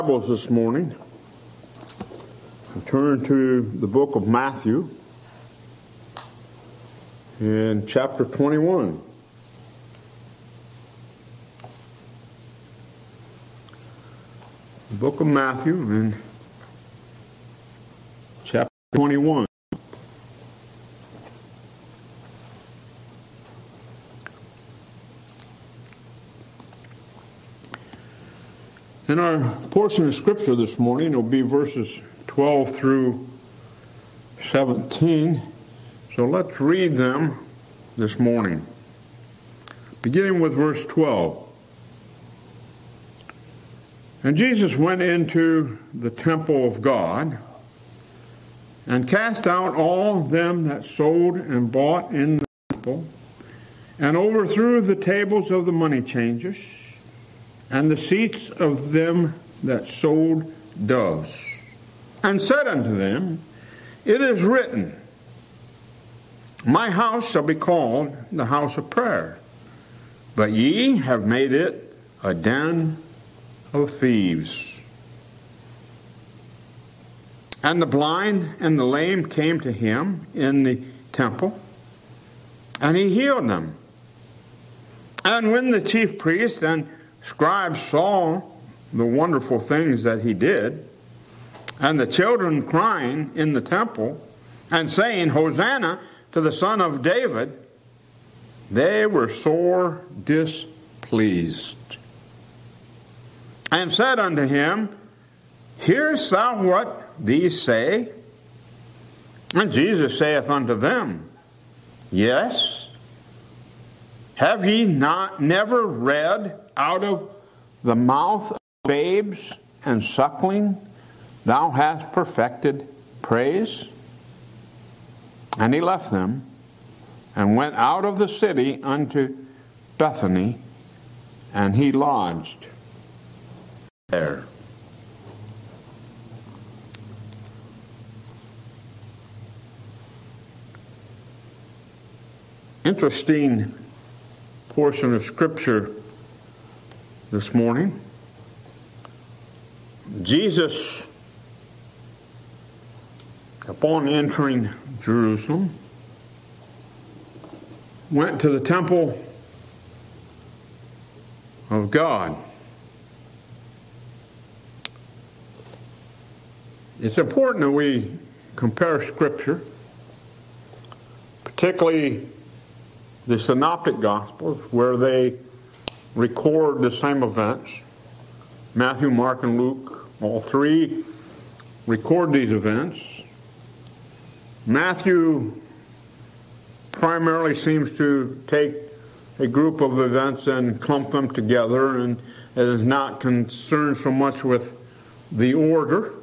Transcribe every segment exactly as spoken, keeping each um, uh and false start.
Bibles this morning. Turn to the book of Matthew in chapter twenty-one. The book of Matthew in chapter twenty-one. In our portion of Scripture this morning, it will be verses twelve through seventeen. So let's read them this morning. Beginning with verse twelve. And Jesus went into the temple of God, and cast out all them that sold and bought in the temple, and overthrew the tables of the money changers, and the seats of them that sold doves, and said unto them, It is written, My house shall be called the house of prayer, but ye have made it a den of thieves. And the blind and the lame came to him in the temple, and he healed them. And when the chief priests and scribes saw the wonderful things that he did, and the children crying in the temple, and saying, Hosanna to the Son of David, they were sore displeased, and said unto him, Hearest thou what these say? And Jesus saith unto them, Yes. Have ye not never read, Out of the mouth of babes and suckling thou hast perfected praise? And he left them, and went out of the city unto Bethany, and he lodged there. Interesting portion of Scripture this morning. Jesus, upon entering Jerusalem, went to the temple of God. It's important that we compare Scripture, particularly the Synoptic Gospels, where they record the same events. Matthew, Mark, and Luke, all three record these events. Matthew primarily seems to take a group of events and clump them together, and is not concerned so much with the order.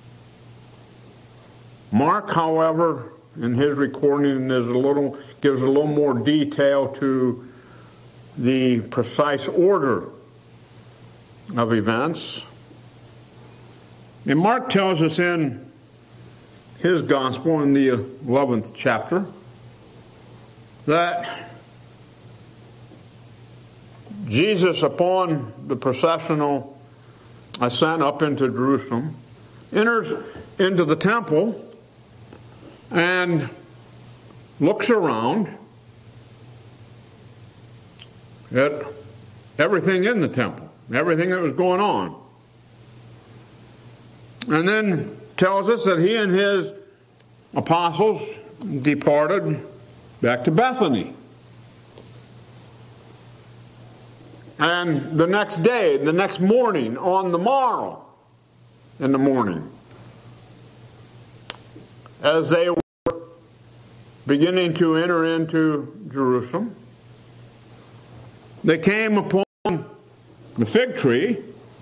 Mark, however, in his recording is a little gives a little more detail to the precise order of events. And Mark tells us in his gospel, in the eleventh chapter, that Jesus, upon the processional ascent up into Jerusalem, enters into the temple and looks around at everything in the temple, everything that was going on. And then tells us that he and his apostles departed back to Bethany. And the next day, the next morning, on the morrow, in the morning, as they were beginning to enter into Jerusalem, they came upon the fig tree,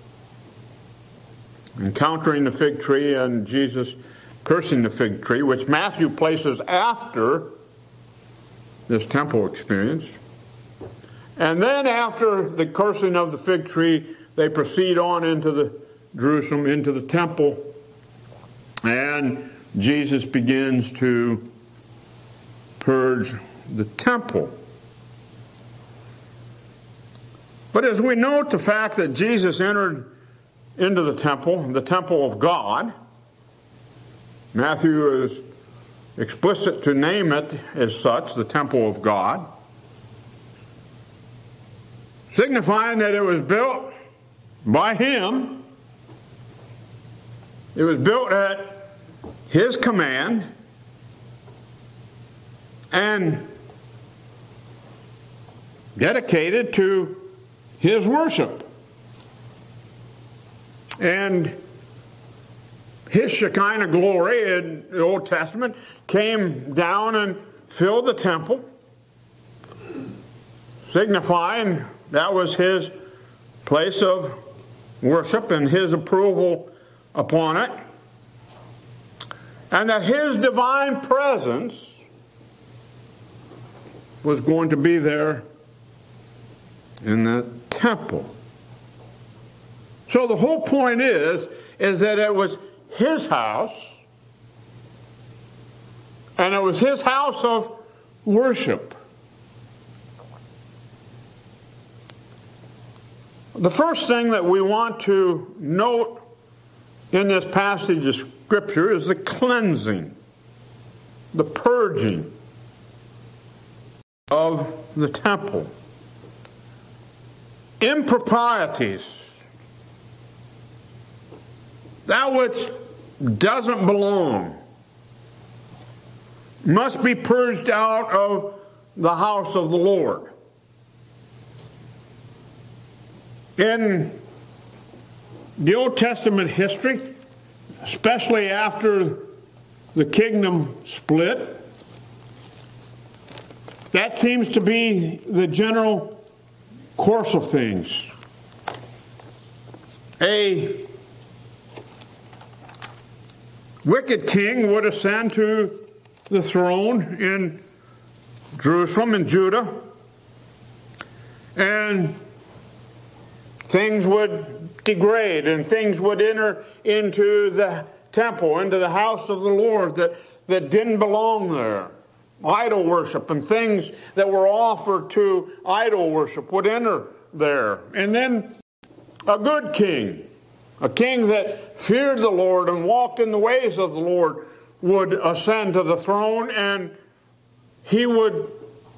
encountering the fig tree, and Jesus cursing the fig tree, which Matthew places after this temple experience. And then after the cursing of the fig tree, they proceed on into the Jerusalem, into the temple, and Jesus begins to purge the temple. But as we note the fact that Jesus entered into the temple, the temple of God. Matthew is explicit to name it as such, the temple of God, signifying that it was built by him. It was built at his command and dedicated to his worship. And his Shekinah glory in the Old Testament came down and filled the temple, signifying that was his place of worship and his approval upon it, and that his divine presence was going to be there in the temple. So the whole point is, is that it was his house, and it was his house of worship. The first thing that we want to note in this passage of Scripture is the cleansing, the purging of the temple. Improprieties, that which doesn't belong, must be purged out of the house of the Lord. In the Old Testament history, especially after the kingdom split, that seems to be the general course of things. A wicked king would ascend to the throne in Jerusalem and Judah, and things would degrade and things would enter into the temple, into the house of the Lord that, that didn't belong there. Idol worship and things that were offered to idol worship would enter there. And then a good king, a king that feared the Lord and walked in the ways of the Lord, would ascend to the throne, and he would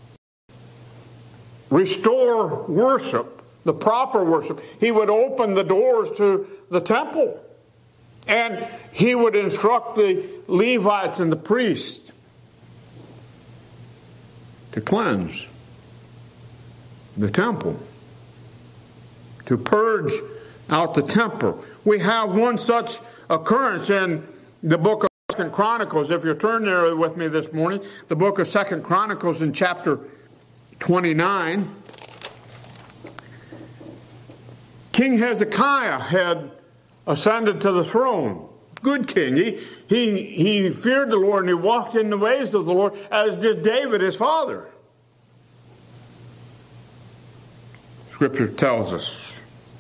restore worship, the proper worship. He would open the doors to the temple, and he would instruct the Levites and the priests to cleanse the temple, to purge out the temple. We have one such occurrence in the book of Second Chronicles. If you turn there with me this morning, the book of Second Chronicles in chapter twenty-nine. King Hezekiah had ascended to the throne. Good king. He, he, he feared the Lord and he walked in the ways of the Lord, as did David, his father. Scripture tells us.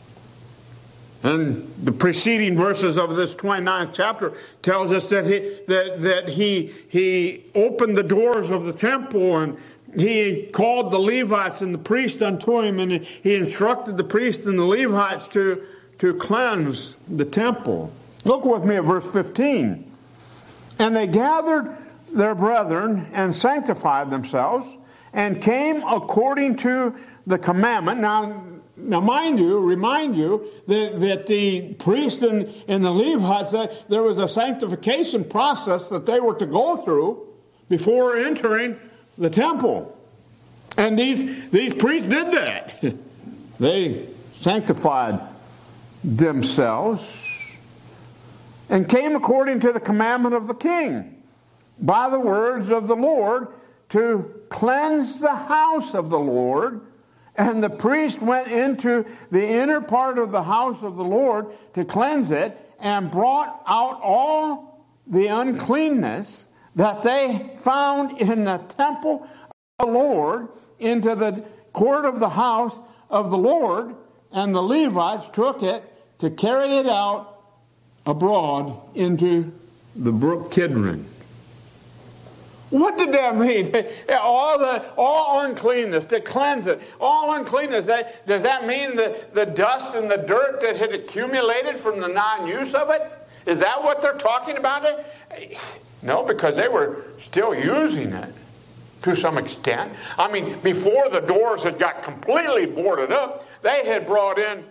And the preceding verses of this twenty-ninth chapter tells us that he, that, that he, he opened the doors of the temple, and he called the Levites and the priests unto him, and he instructed the priests and the Levites to, to cleanse the temple. Look with me at verse fifteen. And they gathered their brethren and sanctified themselves and came according to the commandment. Now, now mind you, remind you that, that the priests and, and the Levites, that there was a sanctification process that they were to go through before entering the temple. And these, these priests did that. They sanctified themselves and came according to the commandment of the king by the words of the Lord to cleanse the house of the Lord. And the priest went into the inner part of the house of the Lord to cleanse it, and brought out all the uncleanness that they found in the temple of the Lord into the court of the house of the Lord, and the Levites took it to carry it out abroad into the brook Kidron. What did that mean? All the all uncleanness, to cleanse it. All uncleanness. That, does that mean the, the dust and the dirt that had accumulated from the non-use of it? Is that what they're talking about? No, because they were still using it to some extent. I mean, before the doors had got completely boarded up, they had brought in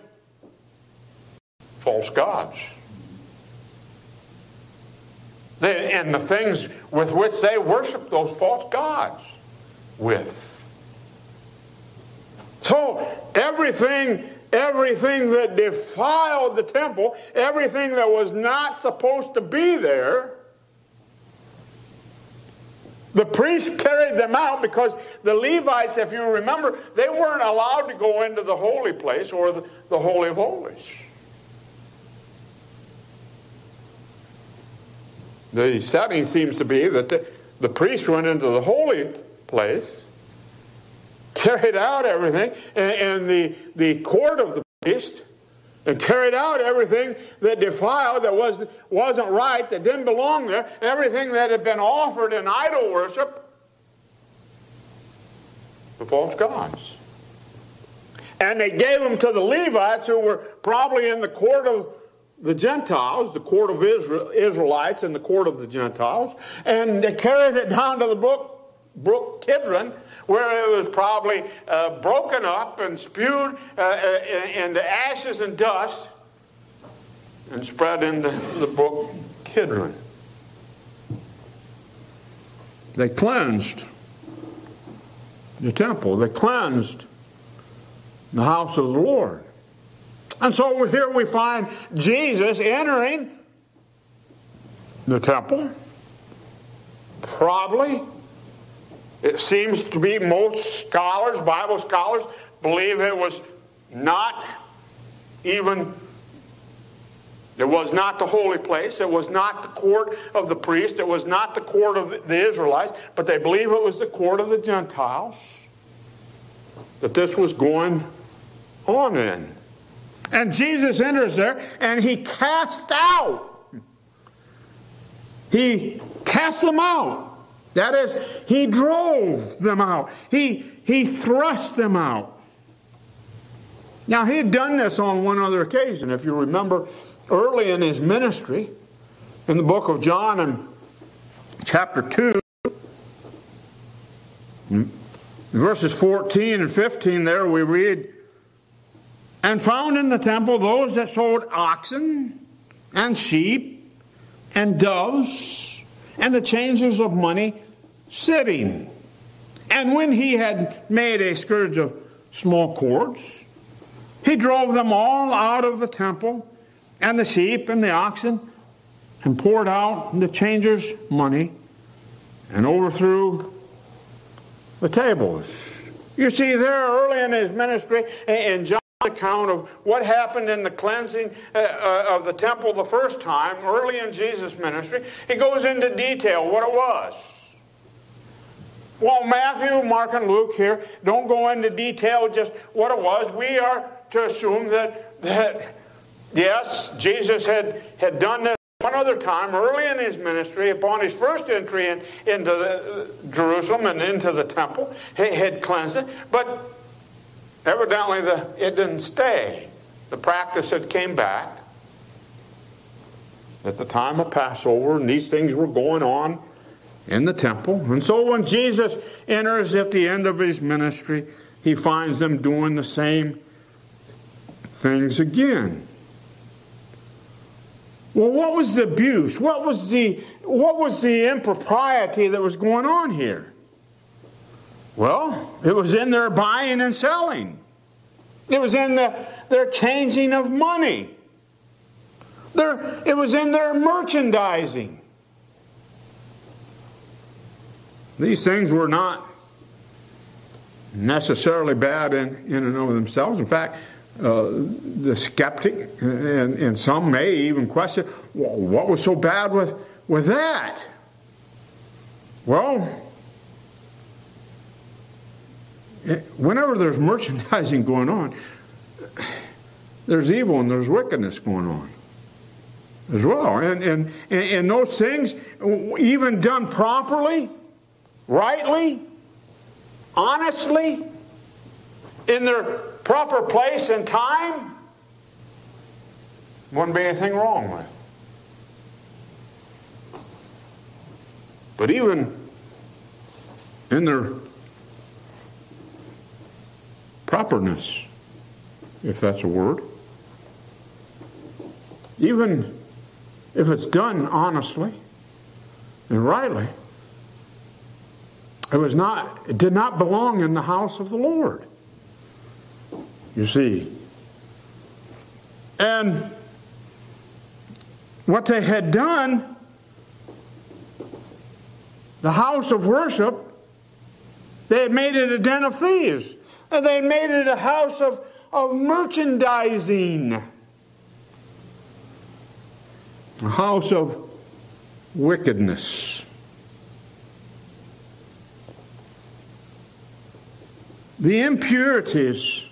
false gods. They, and the things with which they worshiped those false gods with. So everything, everything that defiled the temple, everything that was not supposed to be there, the priests carried them out, because the Levites, if you remember, they weren't allowed to go into the holy place or the, the Holy of Holies. The setting seems to be that the, the priest went into the holy place, carried out everything, and, and the, the court of the priest, and carried out everything that defiled, that was, wasn't right, that didn't belong there, everything that had been offered in idol worship, the false gods. And they gave them to the Levites, who were probably in the court of the Gentiles, the court of Israel, Israelites and the court of the Gentiles, and they carried it down to the brook, brook Kidron, where it was probably uh, broken up and spewed uh, into ashes and dust and spread into the brook Kidron. They cleansed the temple. They cleansed the house of the Lord. And so here we find Jesus entering the temple. Probably, it seems to be, most scholars, Bible scholars, believe it was not even, it was not the holy place. It was not the court of the priest. It was not the court of the Israelites. But they believe it was the court of the Gentiles that this was going on in. And Jesus enters there, and he cast out. He cast them out. That is, he drove them out. He, he thrust them out. Now, he had done this on one other occasion. If you remember, early in his ministry, in the book of John, in chapter two, verses fourteen and fifteen, there we read, "And found in the temple those that sold oxen and sheep and doves and the changers of money sitting. And when he had made a scourge of small cords, he drove them all out of the temple, and the sheep and the oxen, and poured out the changers' money, and overthrew the tables." You see, there early in his ministry, in John, account of what happened in the cleansing uh, uh, of the temple the first time, early in Jesus' ministry, he goes into detail what it was. Well, Matthew, Mark, and Luke here don't go into detail just what it was. We are to assume that, that yes, Jesus had, had done this one other time early in his ministry, upon his first entry in, into the, uh, Jerusalem and into the temple. He had cleansed it, but evidently, the, it didn't stay. The practice had came back at the time of Passover, and these things were going on in the temple. And so when Jesus enters at the end of his ministry, he finds them doing the same things again. Well, what was the abuse? What was the, what was the impropriety that was going on here? Well, it was in their buying and selling. It was in the, their changing of money. Their, it was in their merchandising. These things were not necessarily bad in, in and of themselves. In fact, uh, the skeptic and, and some may even question, well, what was so bad with, with that? Well, whenever there's merchandising going on, there's evil and there's wickedness going on as well. And, and, and those things, even done properly, rightly, honestly, in their proper place and time, wouldn't be anything wrong with it. But even in their properness, if that's a word, even if it's done honestly and rightly, it was not, it did not belong in the house of the Lord. You see. And what they had done, the house of worship, they had made it a den of thieves. And they made it a house of, of merchandising. A house of wickedness. The impurities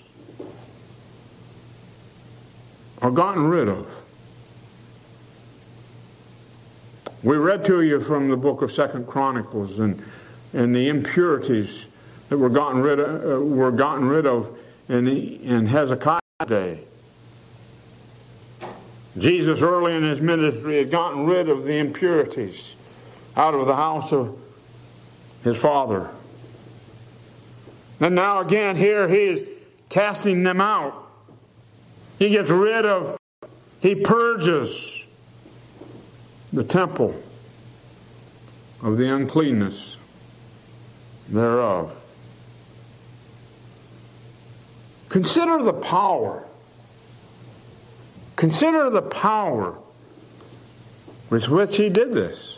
are gotten rid of. We read to you from the book of Second Chronicles and, and the impurities that were gotten rid of, uh, were gotten rid of in, in Hezekiah's day. Jesus early in his ministry had gotten rid of the impurities out of the house of his father. And now again here he is casting them out. He gets rid of, he purges the temple of the uncleanness thereof. Consider the power. Consider the power with which he did this.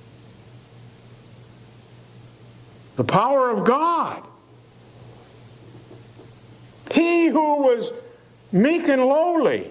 The power of God. He who was meek and lowly,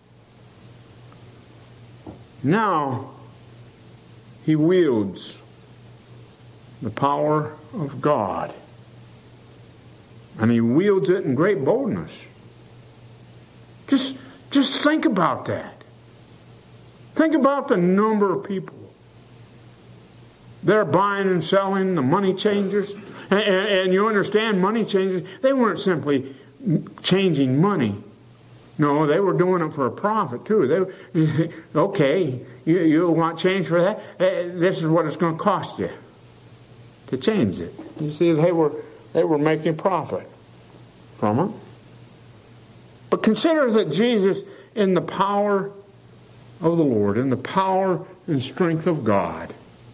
now he wields the power of God. And he wields it in great boldness. Just, just think about that. Think about the number of people. They're buying and selling, the money changers. And, and, and you understand money changers, they weren't simply changing money. No, they were doing it for a profit too. They, okay, you, you want change for that? This is what it's going to cost you to change it. You see, they were they were making profit from it. But consider that Jesus, in the power of the Lord, in the power and strength of God,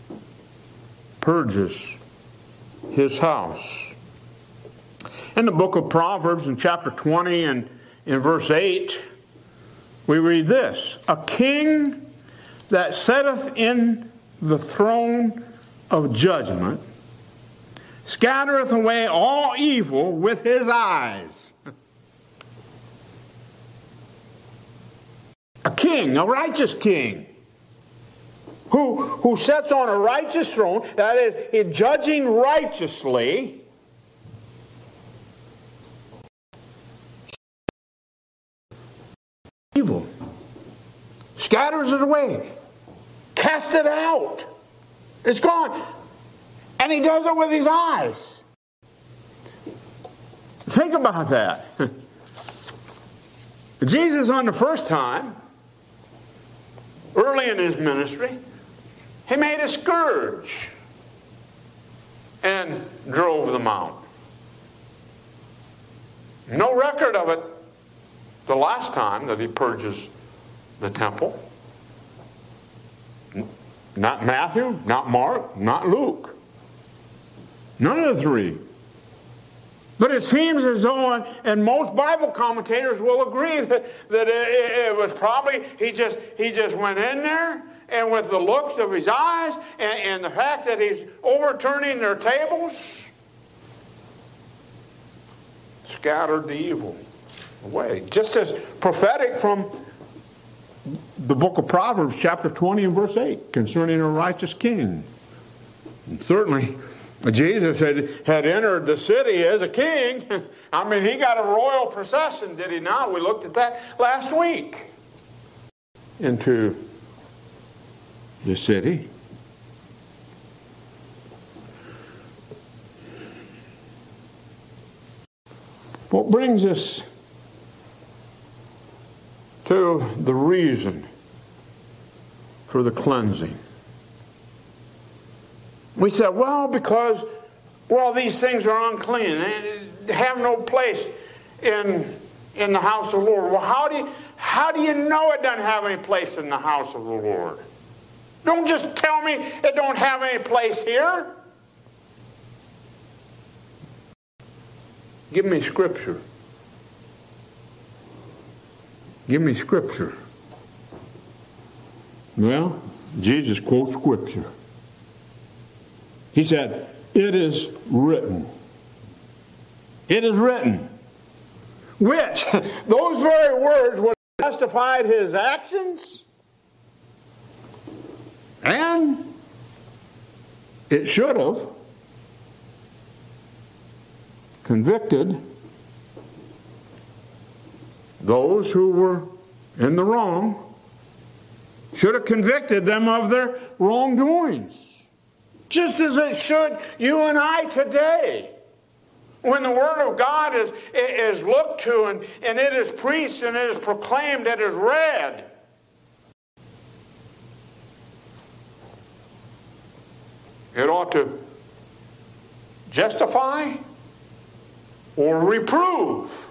purges his house. In the book of Proverbs, in chapter twenty and in verse eight, we read this: a king that sitteth in the throne of judgment scattereth away all evil with his eyes. A king, a righteous king, who, who sits on a righteous throne, that is, in judging righteously, evil, scatters it away, cast it out. It's gone. And he does it with his eyes. Think about that. Jesus, on the first time, early in his ministry, he made a scourge and drove them out. No record of it the last time that he purges the temple. Not Matthew, not Mark, not Luke. None of the three. But it seems as though, and most Bible commentators will agree that, that it, it was probably, he just, he just went in there, and with the looks of his eyes, and, and the fact that he's overturning their tables, scattered the evil away. Just as prophetic from the book of Proverbs, chapter twenty and verse eight, concerning a righteous king. And certainly, Jesus had, had entered the city as a king. I mean, he got a royal procession, did he not? We looked at that last week. Into the city. What brings us to the reason for the cleansing. We said, well, because, well, these things are unclean. They have no place in, in the house of the Lord. Well, how do you, how do you know it doesn't have any place in the house of the Lord? Don't just tell me it don't have any place here. Give me Scripture. Give me Scripture. Well, Jesus quotes Scripture. He said, it is written. It is written. Which, those very words would have justified his actions. And it should have convicted those who were in the wrong. Should have convicted them of their wrongdoings. Just as it should you and I today. When the Word of God is, is looked to and, and it is preached and it is proclaimed, it is read. It ought to justify or reprove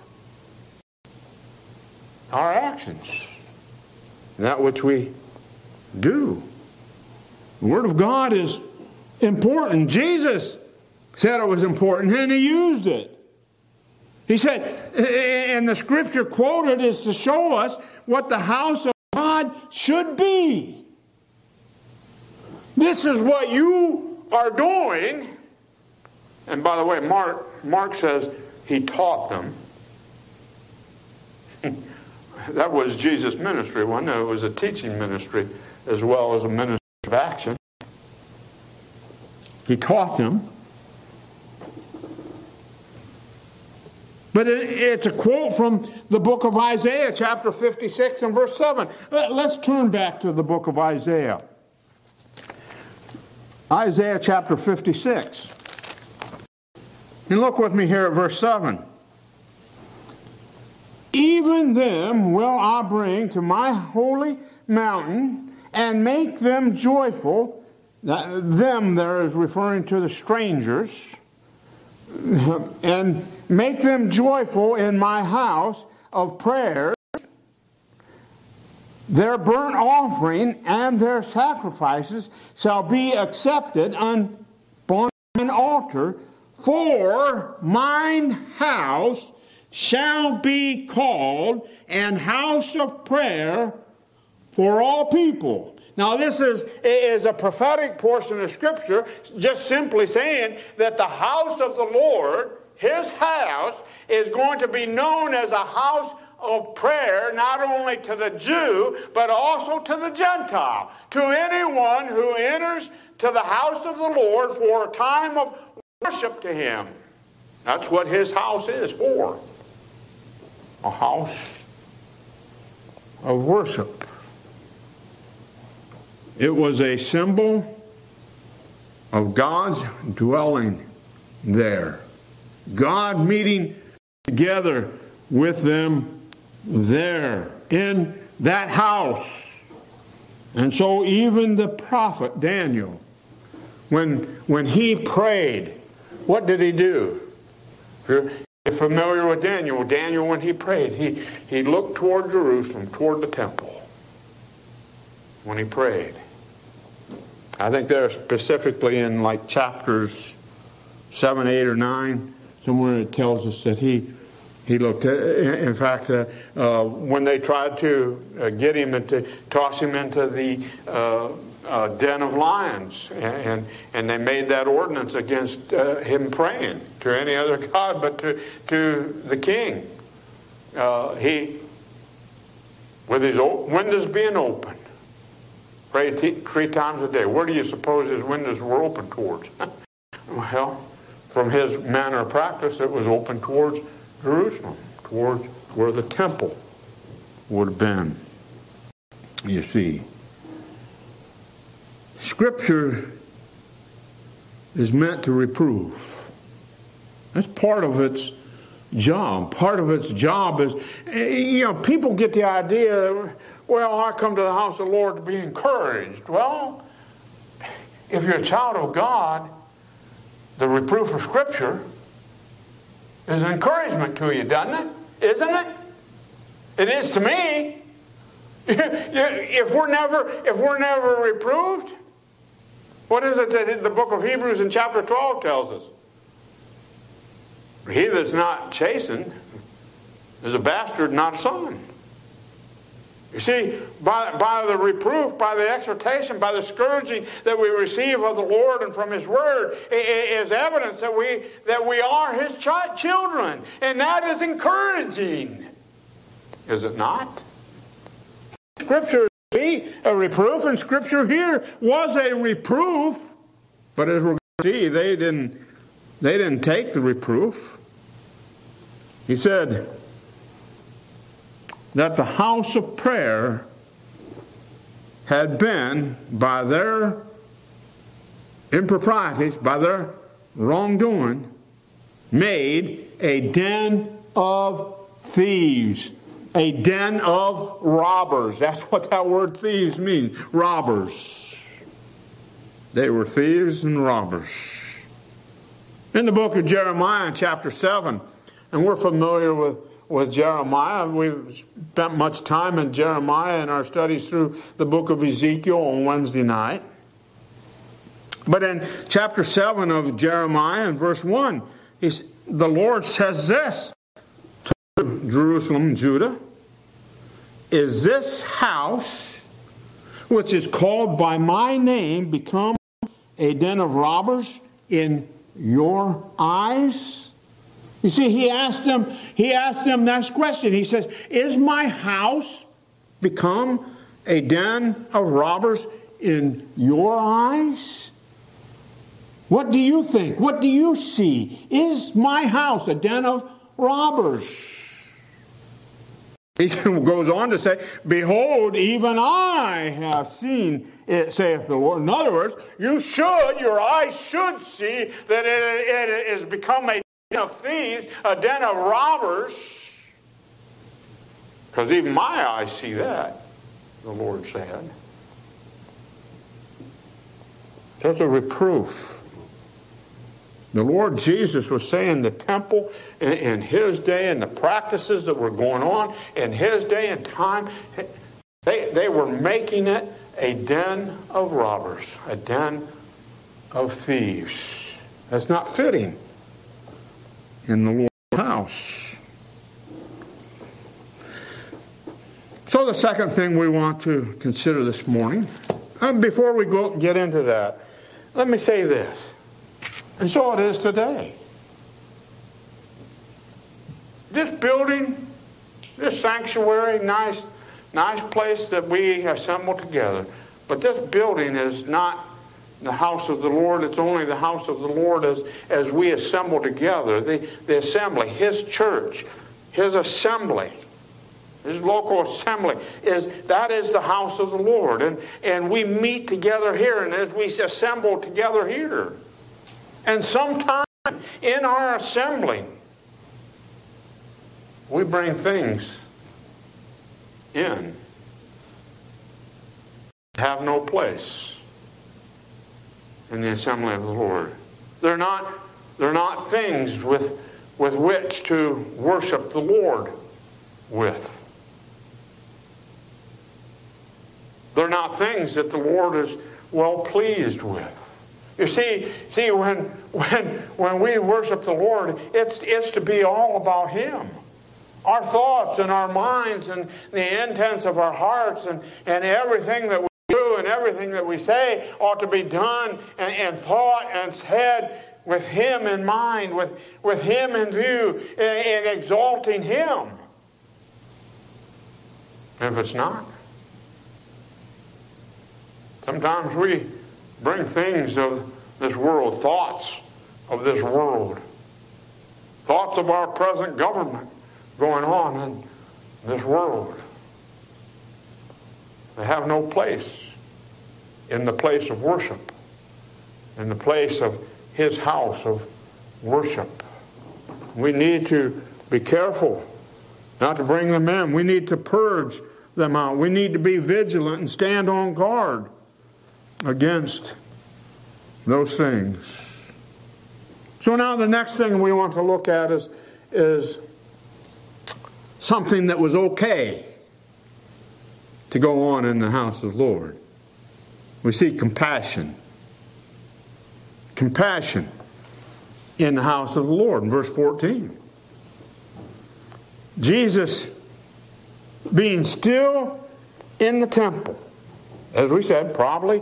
our actions. That which we do. The Word of God is important. Jesus said it was important, and he used it. He said, and the Scripture quoted is to show us what the house of God should be. This is what you are doing. And by the way, Mark, Mark says he taught them. That was Jesus' ministry, wasn't it? It was a teaching ministry as well as a ministry of action. He taught them. But it, it's a quote from the book of Isaiah, chapter fifty-six and verse seven. Let's turn back to the book of Isaiah. Isaiah chapter fifty-six. And look with me here at verse seven. Even them will I bring to my holy mountain and make them joyful. Them there is referring to the strangers. And make them joyful in my house of prayer. Their burnt offering and their sacrifices shall be accepted upon mine altar, for mine house shall be called an house of prayer for all people. Now this is, is a prophetic portion of Scripture, just simply saying that the house of the Lord, His house, is going to be known as a house of prayer, not only to the Jew, but also to the Gentile, to anyone who enters to the house of the Lord for a time of worship to Him. That's what His house is for. A house of worship. It was a symbol of God's dwelling there. God meeting together with them there in that house. And so even the prophet Daniel, when, when he prayed, what did he do? If you're familiar with Daniel, Daniel when he prayed, he, he looked toward Jerusalem, toward the temple when he prayed. I think they're specifically in like chapters seven, eight, or nine, somewhere it tells us that he he looked at, in fact, uh, uh, when they tried to uh, get him and to toss him into the uh, uh, den of lions, and and they made that ordinance against uh, him praying to any other god but to, to the king. Uh, he, with his windows being open, prayed t- three times a day. Where do you suppose his windows were open towards? Well, from his manner of practice, it was open towards Jerusalem, towards where the temple would have been. You see, Scripture is meant to reprove. That's part of its job. Part of its job is, you know, people get the idea, well, I come to the house of the Lord to be encouraged. Well, if you're a child of God, the reproof of Scripture is an encouragement to you, doesn't it? Isn't it? It is to me. If we're never, if we're never reproved, what is it that the book of Hebrews in chapter twelve tells us? He that's not chastened is a bastard, not a son. You see, by, by the reproof, by the exhortation, by the scourging that we receive of the Lord and from His Word is evidence that we, that we are His ch- children. And that is encouraging. Is it not? Scripture is a reproof, and Scripture here was a reproof. But as we're going to see, they didn't, they didn't take the reproof. He said that the house of prayer had been, by their improprieties, by their wrongdoing, made a den of thieves, a den of robbers. That's what that word thieves means, robbers. They were thieves and robbers. In the book of Jeremiah, chapter seven, and we're familiar with, with Jeremiah. We've spent much time in Jeremiah in our studies through the book of Ezekiel on Wednesday night. But in chapter seven of Jeremiah, in verse one, he's, the Lord says this to Jerusalem, Judah: is this house, which is called by my name, become a den of robbers in your eyes? You see, he asked them, he asked them this question. He says, is my house become a den of robbers in your eyes? What do you think? What do you see? Is my house a den of robbers? He goes on to say, behold, even I have seen it, saith the Lord. In other words, you should, your eyes should see that it, it has become a den of thieves, a den of robbers. Because even my eyes see that, the Lord said. That's a reproof. The Lord Jesus was saying the temple in, in His day and the practices that were going on in His day and time, they, they were making it a den of robbers, a den of thieves. That's not fitting in the Lord's house. So the second thing we want to consider this morning, and before we go get into that, let me say this. And so it is today. This building, this sanctuary, nice, nice place that we assemble together, but this building is not the house of the Lord. It's only the house of the Lord as, as we assemble together. The, the assembly, His church, His assembly, His local assembly, is that is the house of the Lord. And, and we meet together here, and as we assemble together here. And sometime in our assembling, we bring things in that have no place in the assembly of the Lord. They're not, they're not things with, with which to worship the Lord with. They're not things that the Lord is well pleased with. You see, see when when when we worship the Lord, it's it's to be all about Him. Our thoughts and our minds and the intents of our hearts and, and everything that we do and everything that we say ought to be done and, and thought and said with Him in mind, with, with Him in view, and, and exalting Him. If it's not, sometimes we bring things of this world, thoughts of this world, thoughts of our present government going on in this world. They have no place in the place of worship, in the place of His house of worship. We need to be careful not to bring them in. We need to purge them out. We need to be vigilant and stand on guard against those things. So now the next thing we want to look at is, is something that was okay to go on in the house of the Lord. We see compassion. Compassion in the house of the Lord in verse fourteen. Jesus, being still in the temple, as we said, probably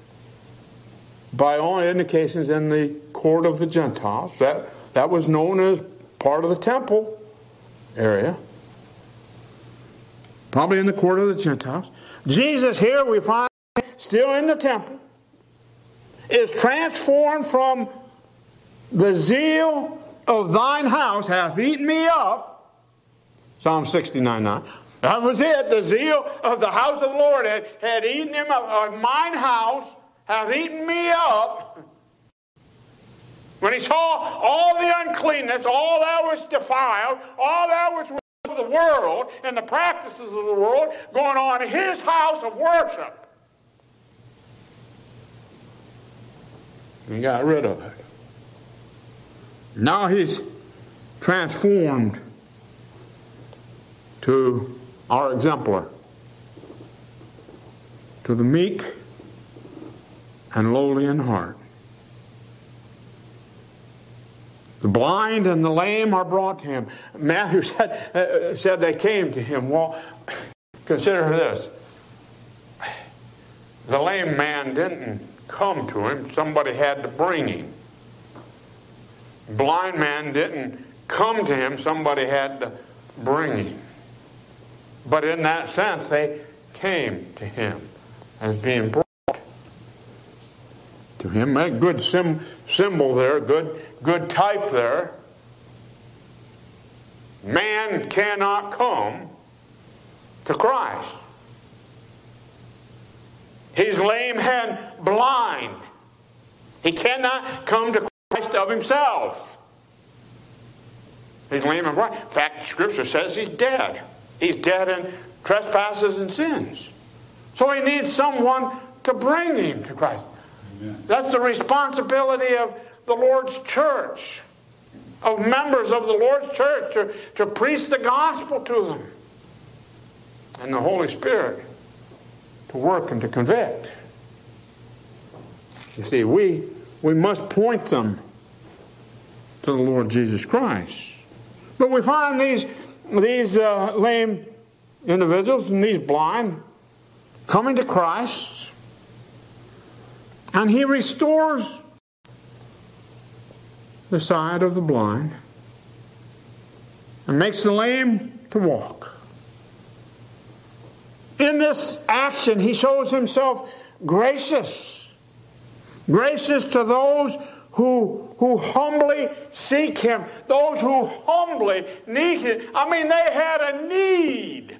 by all indications in the court of the Gentiles. That, that was known as part of the temple area. Probably in the court of the Gentiles. Jesus here we find still in the temple is transformed from the zeal of thine house hath eaten me up. Psalm sixty-nine nine. That was it. The zeal of the house of the Lord had, had eaten him up. Uh, mine house hath eaten me up. When he saw all the uncleanness, all that was defiled, all that was of the world and the practices of the world going on in his house of worship, he got rid of it. Now he's transformed to our exemplar, to the meek and lowly in heart. The blind and the lame are brought to him. Matthew said, uh, said they came to him. Well, consider this. The lame man didn't come to him. Somebody had to bring him. Blind man didn't come to him. Somebody had to bring him. But in that sense, they came to him as being brought to him. A good sim- symbol there, good, good type there. Man cannot come to Christ. He's lame and blind. He cannot come to Christ of himself. He's lame and blind. In fact, Scripture says he's dead. He's dead in trespasses and sins. So he needs someone to bring him to Christ. Amen. That's the responsibility of the Lord's church, of members of the Lord's church, to, to preach the gospel to them. And the Holy Spirit to work and to convict. You see, we, we must point them to the Lord Jesus Christ. But we find these, these uh, lame individuals and these blind coming to Christ, and he restores the sight of the blind and makes the lame to walk. In this action, he shows himself gracious. Gracious to those who, who humbly seek him. Those who humbly need him. I mean, they had a need.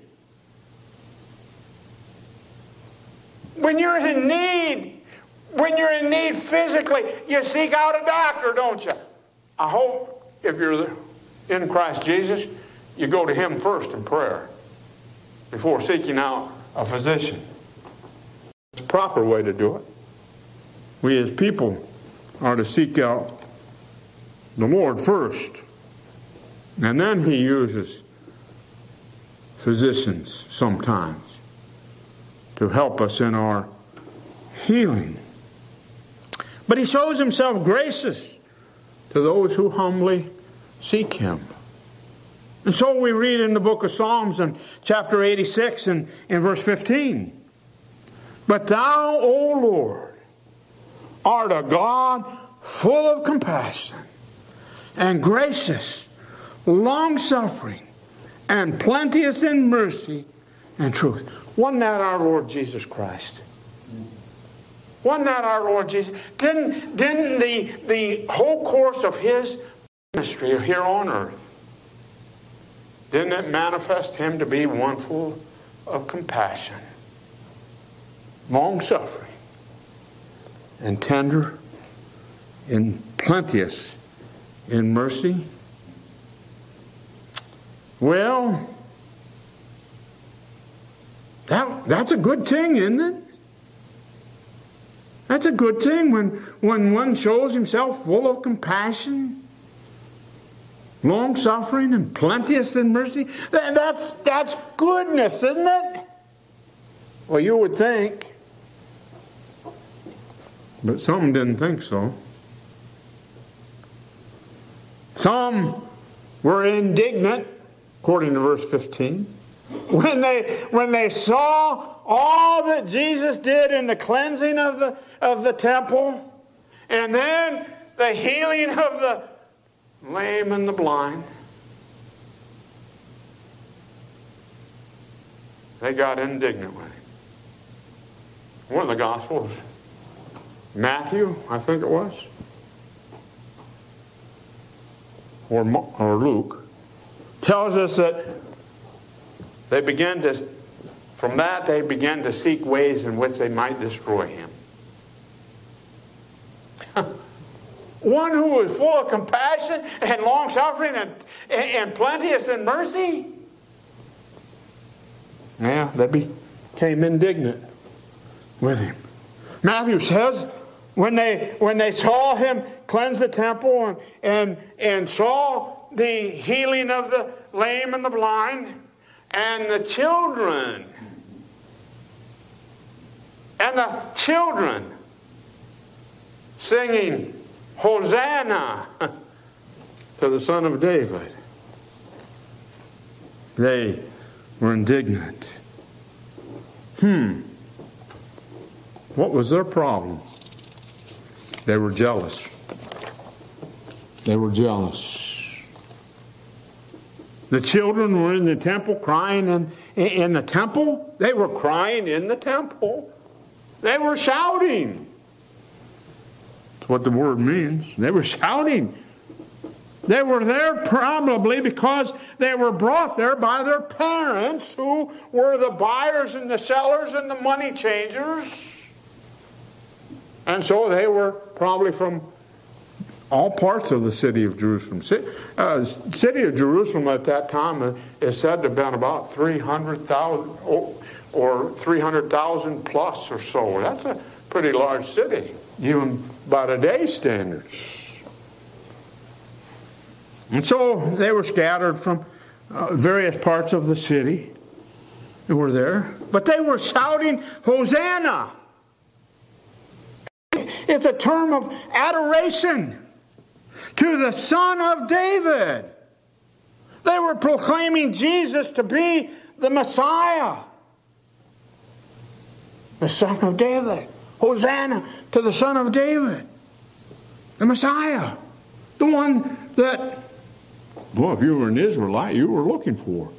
When you're in need, when you're in need physically, you seek out a doctor, don't you? I hope if you're in Christ Jesus, you go to him first in prayer before seeking out a physician. It's the proper way to do it. We as people are to seek out the Lord first. And then he uses physicians sometimes to help us in our healing. But he shows himself gracious to those who humbly seek him. And so we read in the book of Psalms in chapter eighty-six and in verse fifteen. But thou, O Lord, art a God full of compassion and gracious, long-suffering, and plenteous in mercy and truth. Wasn't that our Lord Jesus Christ? Wasn't that our Lord Jesus? Didn't, didn't the, the whole course of his ministry here on earth, didn't it manifest him to be one full of compassion, long-suffering, and tender, and plenteous in mercy? Well, that, that's a good thing, isn't it? That's a good thing when, when one shows himself full of compassion, long-suffering, and plenteous in mercy. That, that's, that's goodness, isn't it? Well, you would think. But some didn't think so. Some were indignant, according to verse fifteen, when they when they saw all that Jesus did in the cleansing of the of the temple, and then the healing of the lame and the blind. They got indignant with him. One of the Gospels, Matthew, I think it was, or or Luke, tells us that they began to, from that they began to seek ways in which they might destroy him. One who was full of compassion and long-suffering and, and, and plenteous in mercy. Yeah, they became indignant with him. Matthew says, when they when they saw him cleanse the temple and, and, and saw the healing of the lame and the blind and the children, and the children singing, Hosanna to the Son of David, they were indignant. Hmm. What was their problem? They were jealous. They were jealous. The children were in the temple crying in, in the temple. They were crying in the temple. They were shouting. That's what the word means. They were shouting. They were there probably because they were brought there by their parents, who were the buyers and the sellers and the money changers. And so they were probably from all parts of the city of Jerusalem. Uh, city of Jerusalem at that time is said to have been about three hundred thousand or three hundred thousand plus or so. That's a pretty large city, even by today's standards. And so they were scattered from uh, various parts of the city. They were there. But they were shouting, Hosanna! It's a term of adoration to the Son of David. They were proclaiming Jesus to be the Messiah, the Son of David. Hosanna to the Son of David, the Messiah, the one that, well, if you were an Israelite, you were looking for.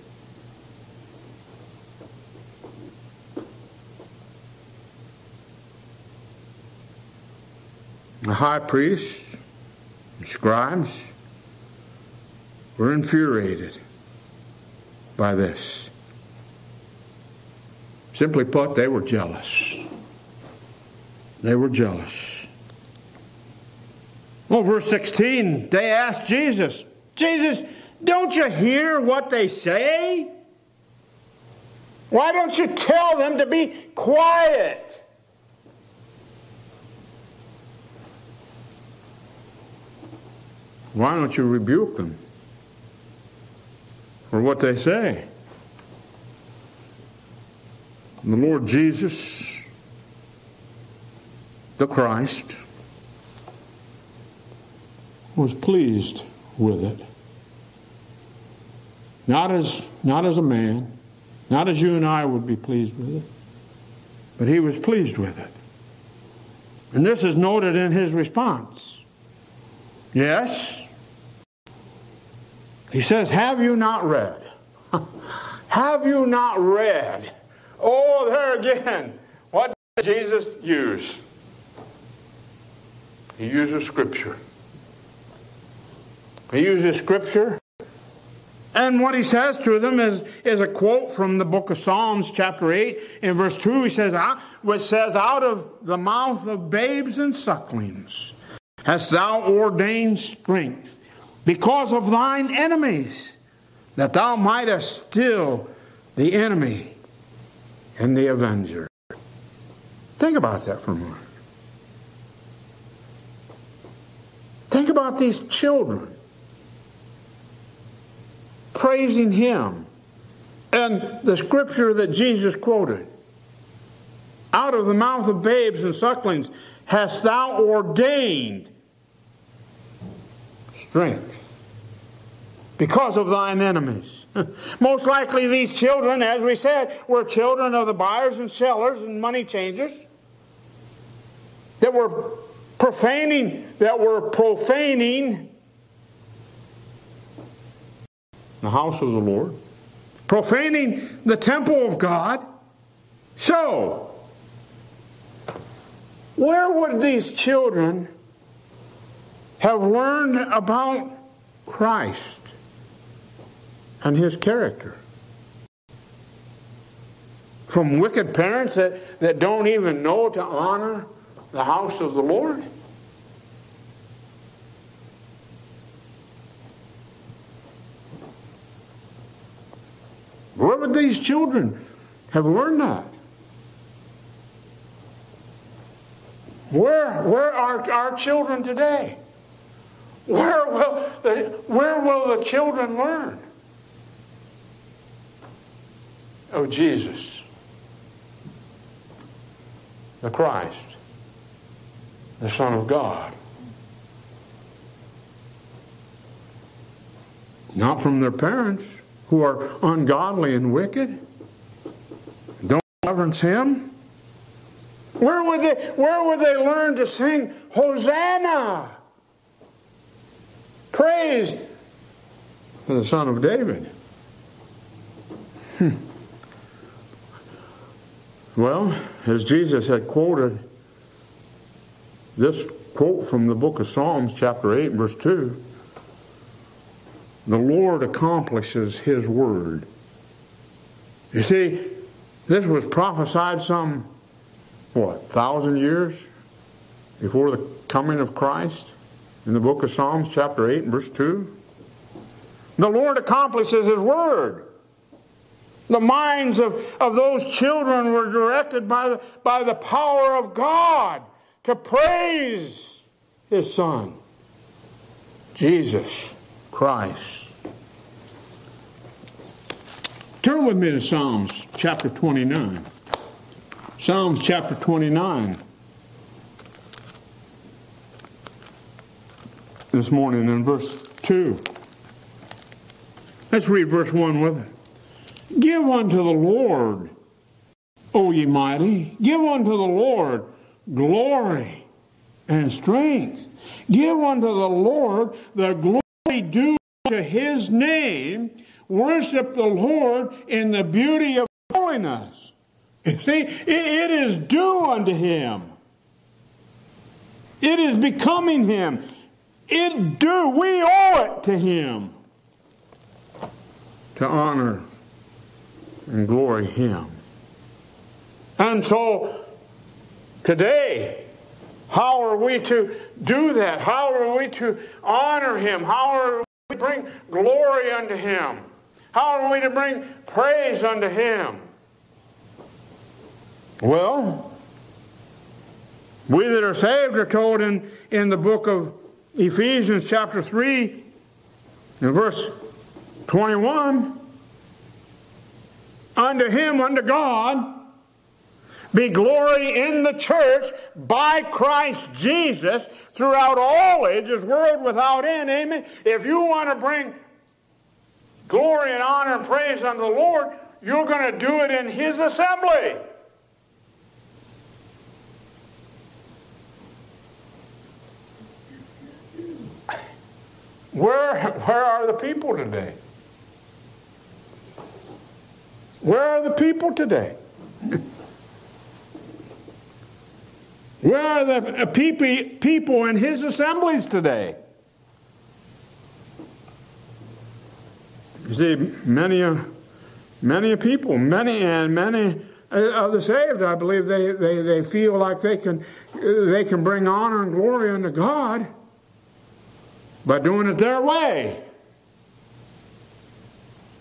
The high priests and scribes were infuriated by this. Simply put, they were jealous. They were jealous. Well, verse sixteen, they asked Jesus, Jesus, don't you hear what they say? Why don't you tell them to be quiet? Why don't you rebuke them for what they say? The Lord Jesus, the Christ, was pleased with it. Not as, not as a man, not as you and I would be pleased with it, but he was pleased with it. And this is noted in his response. Yes. He says, have you not read? Have you not read? Oh, there again. What did Jesus use? He uses Scripture. He uses Scripture. And what he says to them is, is a quote from the book of Psalms, chapter eight, in verse two. He says, which says, out of the mouth of babes and sucklings hast thou ordained strength because of thine enemies, that thou mightest still the enemy and the avenger. Think about that for a moment. Think about these children praising Him. And the scripture that Jesus quoted, out of the mouth of babes and sucklings hast thou ordained strength because of thine enemies. Most likely these children, as we said, were children of the buyers and sellers and money changers that were profaning, that were profaning the house of the Lord, profaning the temple of God. So, where would these children have learned about Christ and His character? From wicked parents that, that don't even know to honor the house of the Lord? Where would these children have learned that? Where, where are our children today? Where will the, where will the children learn of Jesus, the Christ, the Son of God? Not from their parents, who are ungodly and wicked, don't reverence Him. Where would they, where would they learn to sing Hosanna? Praise to the Son of David. Hmm. Well, as Jesus had quoted this quote from the book of Psalms, chapter eight, verse two, the Lord accomplishes His word. You see, this was prophesied some, what, thousand years before the coming of Christ in the book of Psalms, chapter eight, verse two. The Lord accomplishes His word. The minds of, of those children were directed by the, by the power of God to praise His Son, Jesus Christ. Turn with me to Psalms chapter twenty-nine. Psalms chapter twenty-nine. This morning in verse two. Let's read verse one with it. Give unto the Lord, O ye mighty, give unto the Lord glory and strength. Give unto the Lord the glory due to His name. Worship the Lord in the beauty of holiness. You see, it, it is due unto Him. It is becoming Him. It due. We owe it to Him to honor and glory Him. And so today, how are we to do that? How are we to honor Him? How are we to bring glory unto Him? How are we to bring praise unto Him? Well, we that are saved are told in, in the book of Ephesians chapter three in verse twenty-one, unto Him, unto God, be glory in the church by Christ Jesus throughout all ages, world without end. Amen. If you want to bring glory and honor and praise unto the Lord, you're going to do it in His assembly. Where, where are the people today? Where are the people today? Where are the people in His assemblies today? You see, many, many people, many and many of the saved, I believe, they, they, they feel like they can, they can bring honor and glory unto God by doing it their way.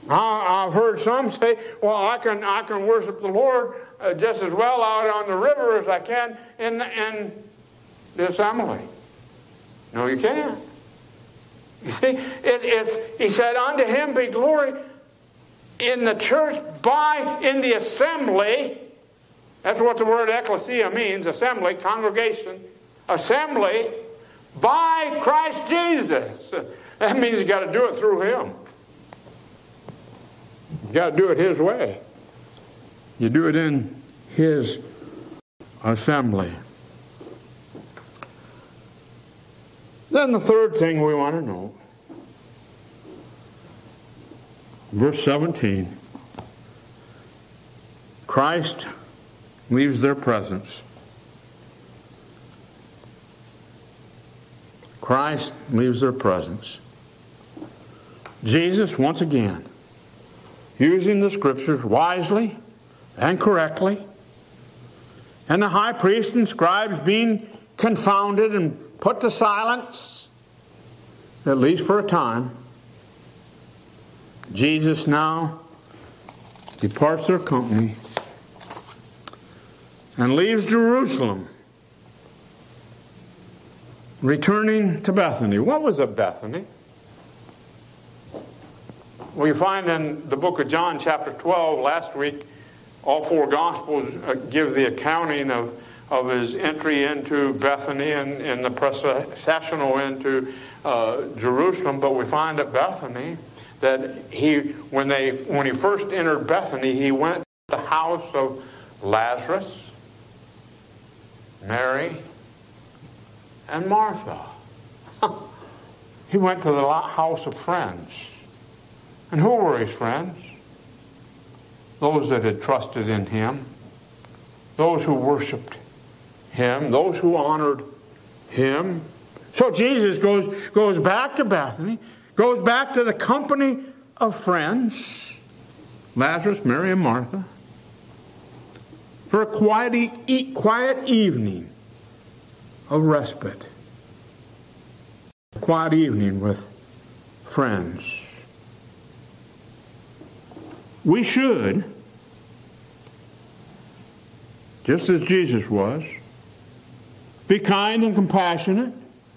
I've heard some say, well, I can I can worship the Lord uh, just as well out on the river as I can in, in the assembly. No, you can't. You see, it, it's, he said, unto him be glory in the church by, in the assembly. That's what the word ecclesia means, assembly, congregation, assembly, by Christ Jesus. That means you got to do it through him. You got to do it his way. You do it in his assembly. Then the third thing we want to know, verse seventeen, Christ leaves their presence. Christ leaves their presence. Jesus, once again, using the Scriptures wisely and correctly, and the high priests and scribes being confounded and put to silence, at least for a time, Jesus now departs their company and leaves Jerusalem, returning to Bethany. What was it, Bethany? We find in the book of John, chapter twelve, last week, all four Gospels give the accounting of, of his entry into Bethany and, and the processional into uh, Jerusalem. But we find at Bethany that he, when they, when he first entered Bethany, he went to the house of Lazarus, Mary, and Martha. He went to the house of friends. And who were his friends? Those that had trusted in him, those who worshiped him, those who honored him. So Jesus goes, goes back to Bethany, goes back to the company of friends, Lazarus, Mary, and Martha, for a quiet, e- quiet evening of respite. A quiet evening with friends. We should, just as Jesus was, be kind and compassionate.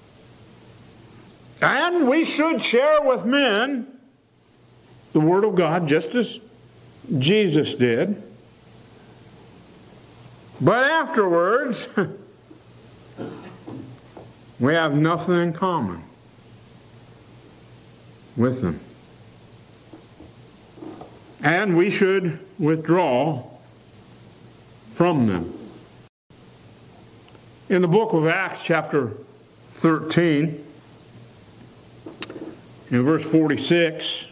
And we should share with men the Word of God just as Jesus did. But afterwards, we have nothing in common with them. And we should withdraw from them. In the book of Acts, chapter thirteen, in verse forty-six,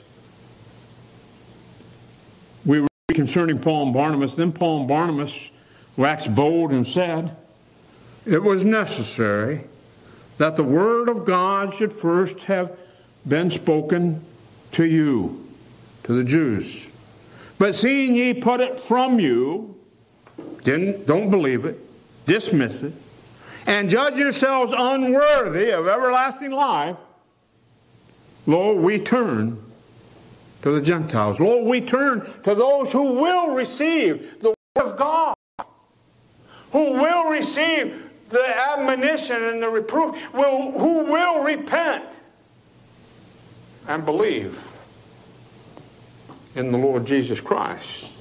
we read concerning Paul and Barnabas. Then Paul and Barnabas waxed bold and said, it was necessary that the word of God should first have been spoken to you, to the Jews. But seeing ye put it from you, didn't, don't believe it, dismiss it, and judge yourselves unworthy of everlasting life, lo, we turn to the Gentiles. Lo, we turn to those who will receive the word of God, who will receive the admonition and the reproof, will, who will repent and believe in the Lord Jesus Christ.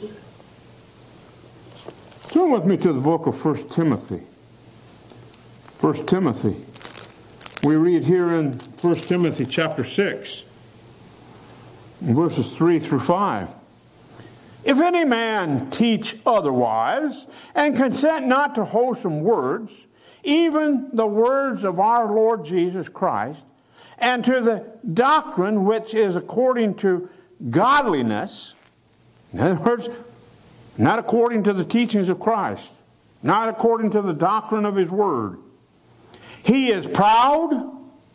Turn with me to the book of First Timothy. First Timothy. We read here in First Timothy chapter six, verses three through five. If any man teach otherwise, and consent not to wholesome words, even the words of our Lord Jesus Christ, and to the doctrine which is according to godliness, in other words, not according to the teachings of Christ, not according to the doctrine of his word. He is proud.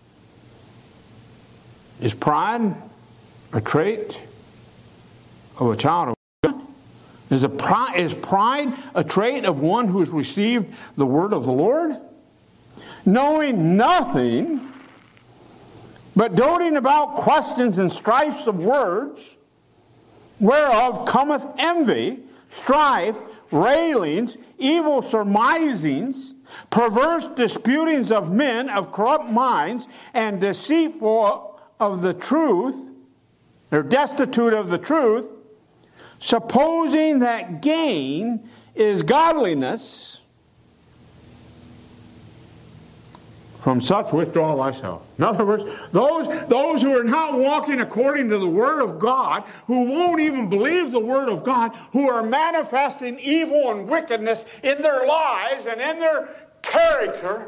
Is pride a trait of a child of God? Is, a pride, is pride a trait of one who has received the word of the Lord? Knowing nothing, but doting about questions and strifes of words, whereof cometh envy, strife, railings, evil surmisings, perverse disputings of men of corrupt minds, and deceitful of the truth, or destitute of the truth, supposing that gain is godliness. From such withdraw thyself. In other words, those, those who are not walking according to the Word of God, who won't even believe the Word of God, who are manifesting evil and wickedness in their lives and in their character,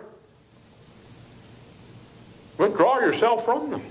withdraw yourself from them.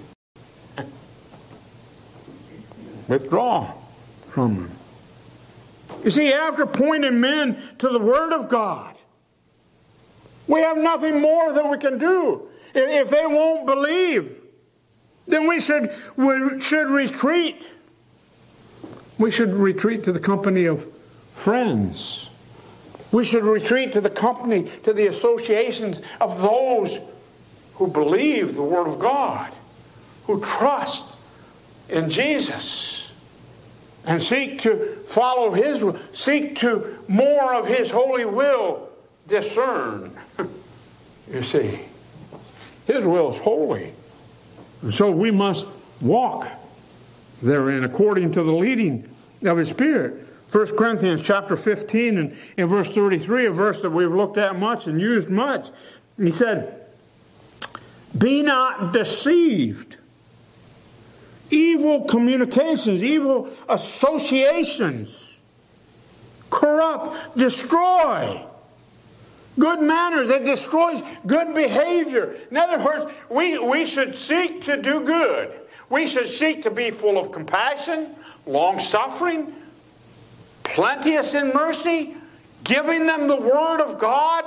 Withdraw from them. You see, after pointing men to the Word of God, we have nothing more that we can do. If they won't believe, then we should, we should retreat. We should retreat to the company of friends. We should retreat to the company, to the associations of those who believe the Word of God, who trust in Jesus, and seek to follow His will, seek to more of His holy will discern. You see, His will is holy. And so we must walk therein according to the leading of His Spirit. First Corinthians chapter fifteen and in verse thirty-three, a verse that we've looked at much and used much. He said, be not deceived. Evil communications, evil associations, corrupt, destroy. Good manners, it destroys good behavior. In other words, we, we should seek to do good. We should seek to be full of compassion, long-suffering, plenteous in mercy, giving them the Word of God.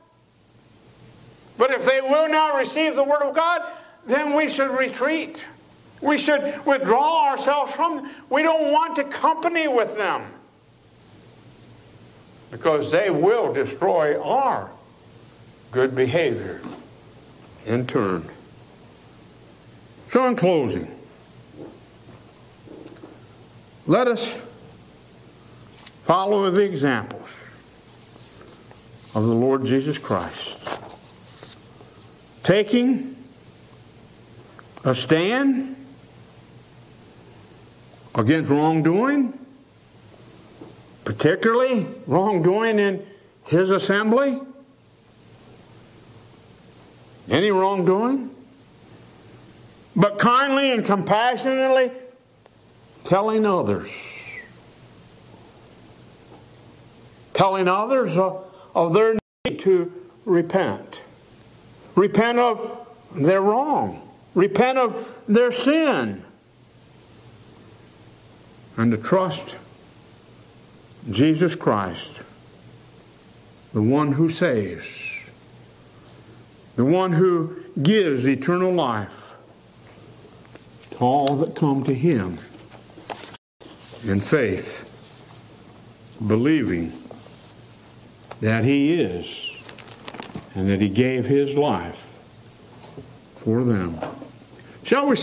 But if they will not receive the Word of God, then we should retreat. We should withdraw ourselves from them. We don't want to company with them, because they will destroy our good behavior in turn. So in closing, let us follow the examples of the Lord Jesus Christ, taking a stand against wrongdoing, particularly wrongdoing in His assembly. Any wrongdoing. But kindly and compassionately telling others. Telling others of, of their need to repent. Repent of their wrong. Repent of their sin. And to trust Jesus Christ, the one who saves, the one who gives eternal life to all that come to Him in faith, believing that He is and that He gave His life for them. Shall we